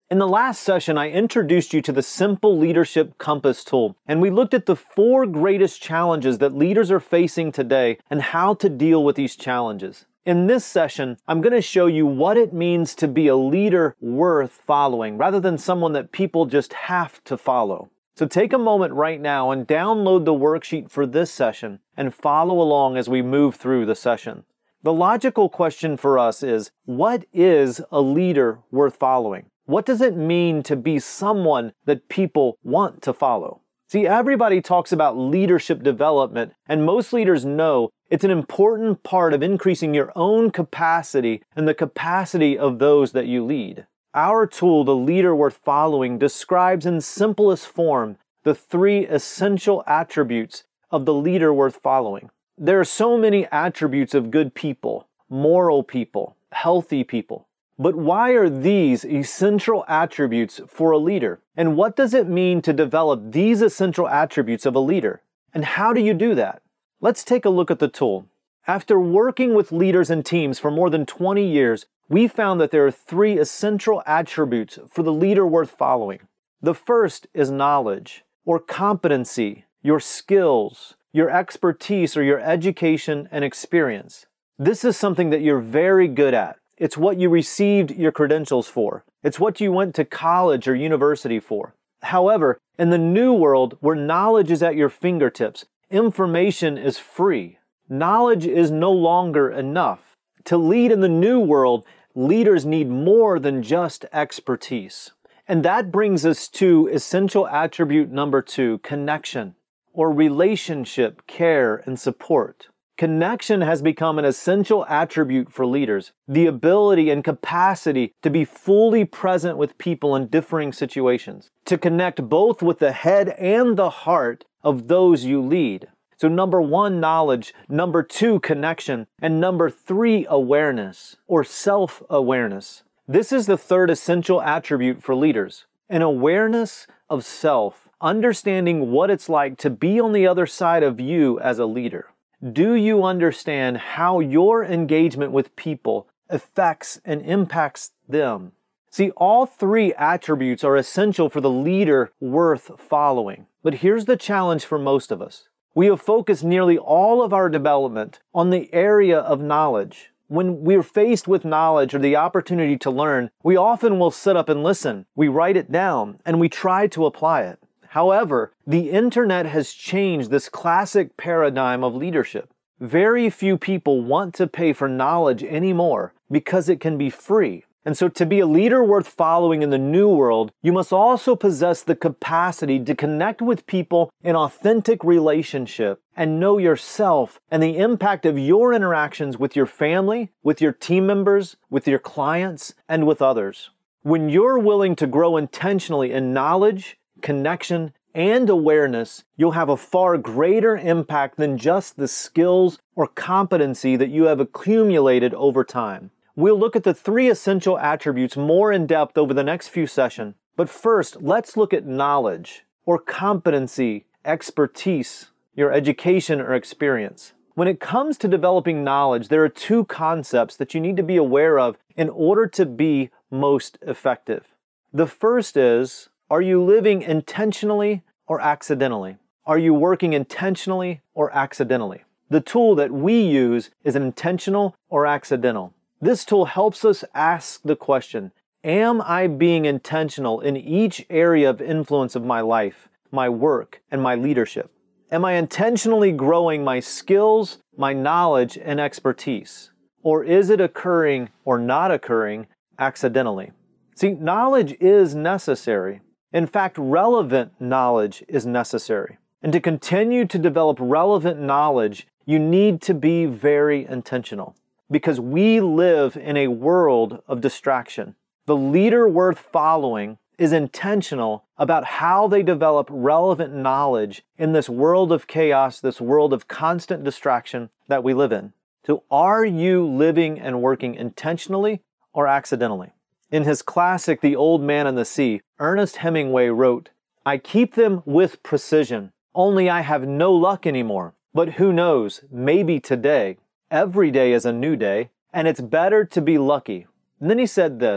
In the last session, I introduced you to the Simple Leadership Compass tool, and we looked at the 4 greatest challenges that leaders are facing today and how to deal with these challenges. In this session, I'm going to show you what it means to be a leader worth following, rather than someone that people just have to follow. So take a moment right now and download the worksheet for this session and follow along as we move through the session. The logical question for us is, what is a leader worth following? What does it mean to be someone that people want to follow? See, everybody talks about leadership development, and most leaders know it's an important part of increasing your own capacity and the capacity of those that you lead. Our tool, The Leader Worth Following, describes in simplest form the 3 essential attributes of the leader worth following. There are so many attributes of good people, moral people, healthy people. But why are these essential attributes for a leader? And what does it mean to develop these essential attributes of a leader? And how do you do that? Let's take a look at the tool. After working with leaders and teams for more than 20 years, we found that there are 3 essential attributes for the leader worth following. The first is knowledge, or competency, your skills, your expertise, or your education and experience. This is something that you're very good at. It's what you received your credentials for. It's what you went to college or university for. However, in the new world, where knowledge is at your fingertips, information is free. Knowledge is no longer enough. To lead in the new world, leaders need more than just expertise. And that brings us to essential attribute number 2, connection, or relationship, care, and support. Connection has become an essential attribute for leaders, the ability and capacity to be fully present with people in differing situations, to connect both with the head and the heart of those you lead. So number 1, knowledge, number 2, connection, and number 3, awareness, or self-awareness. This is the 3rd essential attribute for leaders, an awareness of self, understanding what it's like to be on the other side of you as a leader. Do you understand how your engagement with people affects and impacts them? See, all 3 attributes are essential for the leader worth following. But here's the challenge for most of us. We have focused nearly all of our development on the area of knowledge. When we're faced with knowledge or the opportunity to learn, we often will sit up and listen. We write it down and we try to apply it. However, the internet has changed this classic paradigm of leadership. Very few people want to pay for knowledge anymore because it can be free. And so to be a leader worth following in the new world, you must also possess the capacity to connect with people in authentic relationship and know yourself and the impact of your interactions with your family, with your team members, with your clients, and with others. When you're willing to grow intentionally in knowledge, connection, and awareness, you'll have a far greater impact than just the skills or competency that you have accumulated over time. We'll look at the 3 essential attributes more in depth over the next few sessions. But first, let's look at knowledge, or competency, expertise, your education or experience. When it comes to developing knowledge, there are 2 concepts that you need to be aware of in order to be most effective. The first is, are you living intentionally or accidentally? Are you working intentionally or accidentally? The tool that we use is an intentional or accidental. This tool helps us ask the question, am I being intentional in each area of influence of my life, my work, and my leadership? Am I intentionally growing my skills, my knowledge, and expertise? Or is it occurring or not occurring accidentally? See, knowledge is necessary. In fact, relevant knowledge is necessary. And to continue to develop relevant knowledge, you need to be very intentional. Because we live in a world of distraction. The leader worth following is intentional about how they develop relevant knowledge in this world of chaos, this world of constant distraction that we live in. So are you living and working intentionally or accidentally? In his classic, The Old Man and the Sea, Ernest Hemingway wrote, "I keep them with precision, only I have no luck anymore. But who knows, maybe today. Every day is a new day, and it's better to be lucky." And then he said this,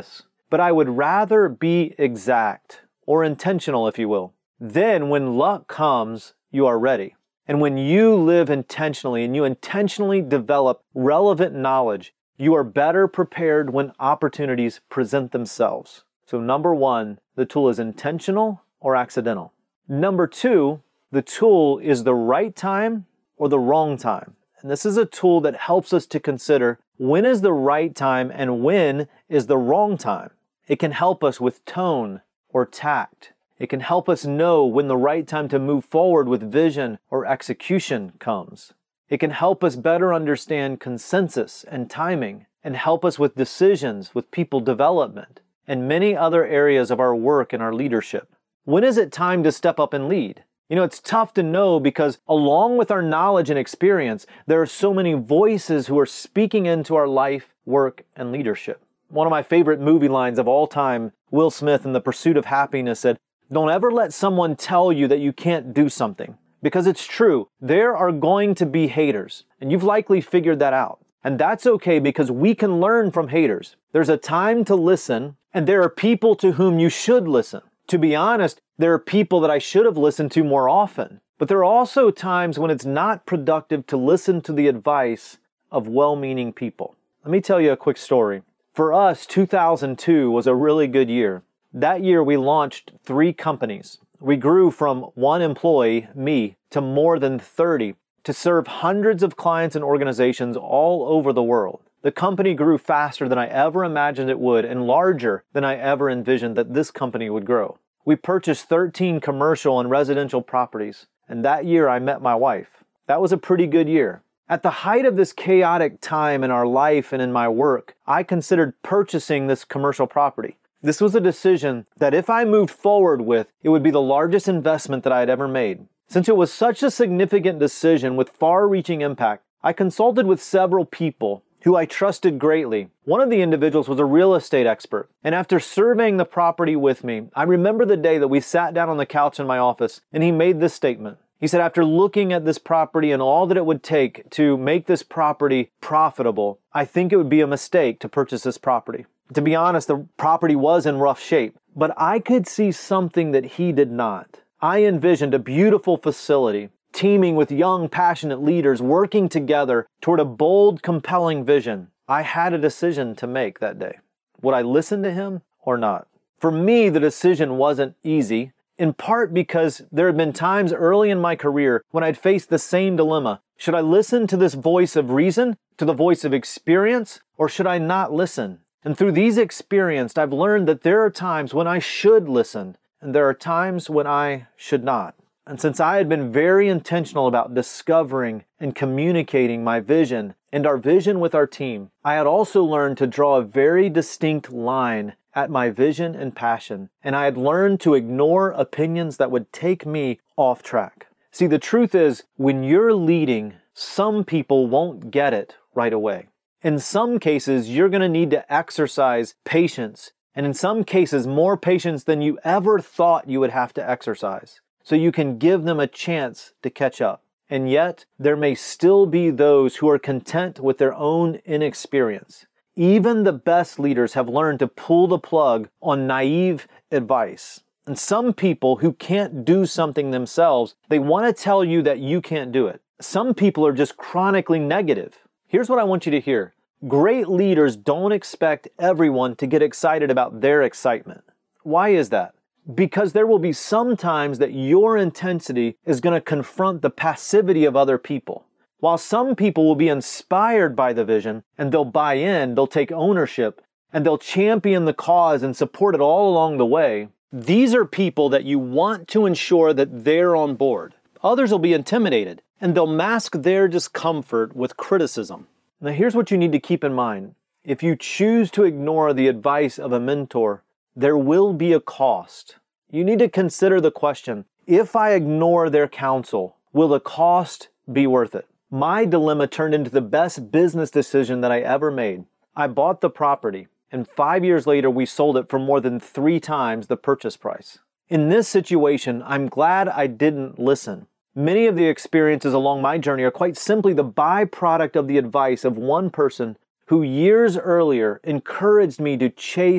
but I would rather be exact or intentional, if you will. Then when luck comes, you are ready. And when you live intentionally and you intentionally develop relevant knowledge, you are better prepared when opportunities present themselves. So number one, the tool is intentional or accidental. Number two, the tool is the right time or the wrong time. And this is a tool that helps us to consider when is the right time and when is the wrong time. It can help us with tone or tact. It can help us know when the right time to move forward with vision or execution comes. It can help us better understand consensus and timing and help us with decisions, with people development, and many other areas of our work and our leadership. When is it time to step up and lead? It's tough to know because along with our knowledge and experience, there are so many voices who are speaking into our life, work, and leadership. One of my favorite movie lines of all time, Will Smith in The Pursuit of Happiness said, "Don't ever let someone tell you that you can't do something." Because it's true, there are going to be haters, and you've likely figured that out. And that's okay because we can learn from haters. There's a time to listen, and there are people to whom you should listen. To be honest, there are people that I should have listened to more often. But there are also times when it's not productive to listen to the advice of well-meaning people. Let me tell you a quick story. For us, 2002 was a really good year. That year, we launched 3 companies. We grew from 1 employee, me, to more than 30, to serve hundreds of clients and organizations all over the world. The company grew faster than I ever imagined it would and larger than I ever envisioned that this company would grow. We purchased 13 commercial and residential properties, and that year I met my wife. That was a pretty good year. At the height of this chaotic time in our life and in my work, I considered purchasing this commercial property. This was a decision that if I moved forward with, it would be the largest investment that I had ever made. Since it was such a significant decision with far-reaching impact, I consulted with several people who I trusted greatly. One of the individuals was a real estate expert, and after surveying the property with me, I remember the day that we sat down on the couch in my office, and he made this statement. He said, after looking at this property and all that it would take to make this property profitable, I think it would be a mistake to purchase this property. To be honest, the property was in rough shape, but I could see something that he did not. I envisioned a beautiful facility, teaming with young, passionate leaders working together toward a bold, compelling vision. I had a decision to make that day. Would I listen to him or not? For me, the decision wasn't easy, in part because there had been times early in my career when I'd faced the same dilemma. Should I listen to this voice of reason, to the voice of experience, or should I not listen? And through these experiences, I've learned that there are times when I should listen, and there are times when I should not. And since I had been very intentional about discovering and communicating my vision and our vision with our team, I had also learned to draw a very distinct line at my vision and passion, and I had learned to ignore opinions that would take me off track. See, the truth is, when you're leading, some people won't get it right away. In some cases, you're going to need to exercise patience, and in some cases, more patience than you ever thought you would have to exercise, so you can give them a chance to catch up. And yet, there may still be those who are content with their own inexperience. Even the best leaders have learned to pull the plug on naive advice. And some people who can't do something themselves, they want to tell you that you can't do it. Some people are just chronically negative. Here's what I want you to hear. Great leaders don't expect everyone to get excited about their excitement. Why is that? Because there will be some times that your intensity is going to confront the passivity of other people. While some people will be inspired by the vision and they'll buy in, they'll take ownership, and they'll champion the cause and support it all along the way, these are people that you want to ensure that they're on board. Others will be intimidated, and they'll mask their discomfort with criticism. Now here's what you need to keep in mind. If you choose to ignore the advice of a mentor, there will be a cost. You need to consider the question, if I ignore their counsel, will the cost be worth it? My dilemma turned into the best business decision that I ever made. I bought the property, and 5 years later we sold it for more than 3 times the purchase price. In this situation, I'm glad I didn't listen. Many of the experiences along my journey are quite simply the byproduct of the advice of one person who years earlier encouraged me to chase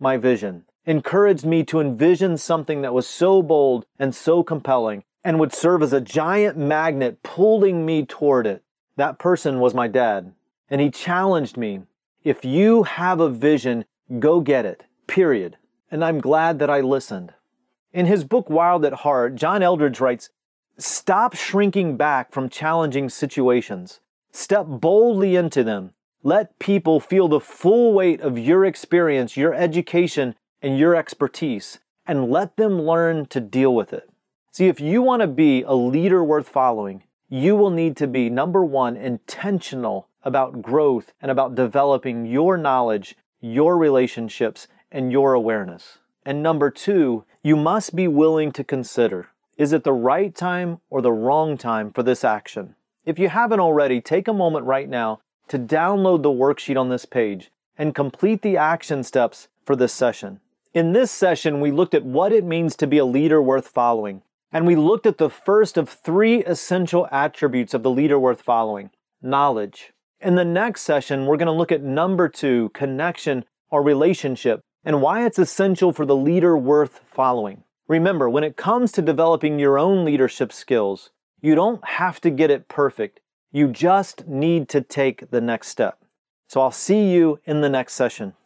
my vision, encouraged me to envision something that was so bold and so compelling and would serve as a giant magnet pulling me toward it. That person was my dad. And he challenged me, if you have a vision, go get it, period. And I'm glad that I listened. In his book, Wild at Heart, John Eldredge writes, stop shrinking back from challenging situations. Step boldly into them. Let people feel the full weight of your experience, your education, and your expertise, and let them learn to deal with it. See, if you want to be a leader worth following, you will need to be, number one, intentional about growth and about developing your knowledge, your relationships, and your awareness. And number two, you must be willing to consider, is it the right time or the wrong time for this action? If you haven't already, take a moment right now to download the worksheet on this page and complete the action steps for this session. In this session, we looked at what it means to be a leader worth following. And we looked at the first of three essential attributes of the leader worth following, knowledge. In the next session, we're going to look at number two, connection or relationship, and why it's essential for the leader worth following. Remember, when it comes to developing your own leadership skills, you don't have to get it perfect. You just need to take the next step. So I'll see you in the next session.